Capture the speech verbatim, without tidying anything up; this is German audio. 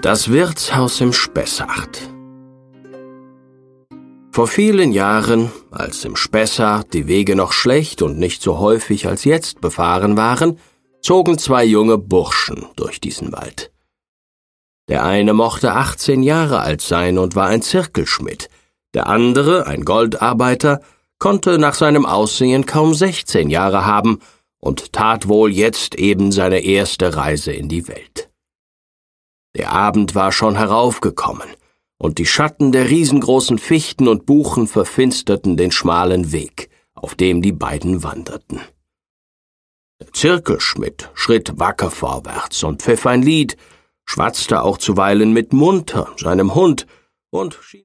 Das Wirtshaus im Spessart. Vor vielen Jahren, als im Spessart die Wege noch schlecht und nicht so häufig als jetzt befahren waren, zogen zwei junge Burschen durch diesen Wald. Der eine mochte achtzehn Jahre alt sein und war ein Zirkelschmidt, der andere, ein Goldarbeiter, konnte nach seinem Aussehen kaum sechzehn Jahre haben und tat wohl jetzt eben seine erste Reise in die Welt. Der Abend war schon heraufgekommen, und die Schatten der riesengroßen Fichten und Buchen verfinsterten den schmalen Weg, auf dem die beiden wanderten. Der Zirkelschmidt schritt wacker vorwärts und pfiff ein Lied, schwatzte auch zuweilen mit Munter, seinem Hund, und schien